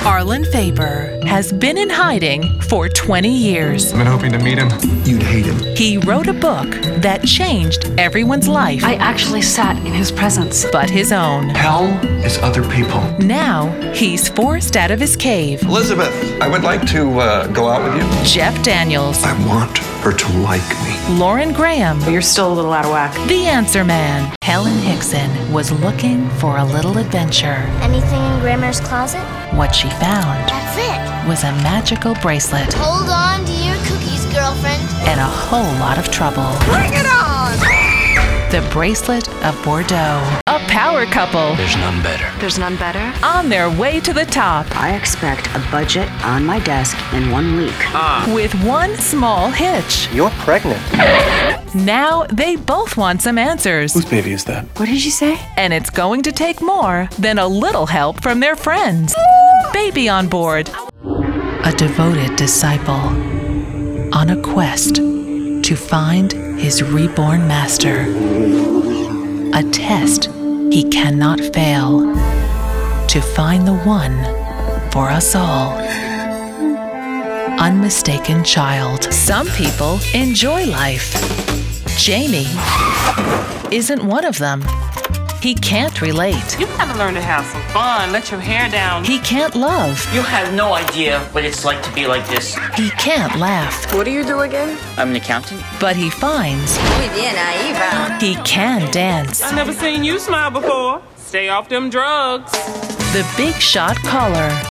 Arlen Faber has been in hiding for 20 years. I've been hoping to meet him. You'd hate him. He wrote a book that changed everyone's life, I actually sat in his presence. but his own. Hell is other people. Now he's forced out of his cave. Elizabeth, I would like to go out with you. Jeff Daniels, I want her to like me. Lauren Graham, You're still a little out of whack. the Answer Man. Helen Hickson was looking for a little adventure. Anything in Grandma's closet? What she found That's it. was a magical bracelet Hold on to your cookies, girlfriend. and a whole lot of trouble. Bring it on! The Bracelet of Bordeaux. A power couple There's none better. There's none better? on their way to the top I expect a budget on my desk in 1 week. with one small hitch. You're pregnant. Now they both want some answers, Whose baby is that? What did you say? and it's going to take more than a little help from their friends. Baby on board. A devoted disciple on a quest to find his reborn master. A test he cannot fail to find the one for us all. Unmistaken child. Some people enjoy life. Jamie isn't one of them. He can't relate. You gotta learn to have some fun. Let your hair down. He can't love. You have no idea what it's like to be like this. He can't laugh. What do you do again? I'm an accountant. But he finds he can dance. I never seen you smile before. Stay off them drugs. The Big Shot Caller.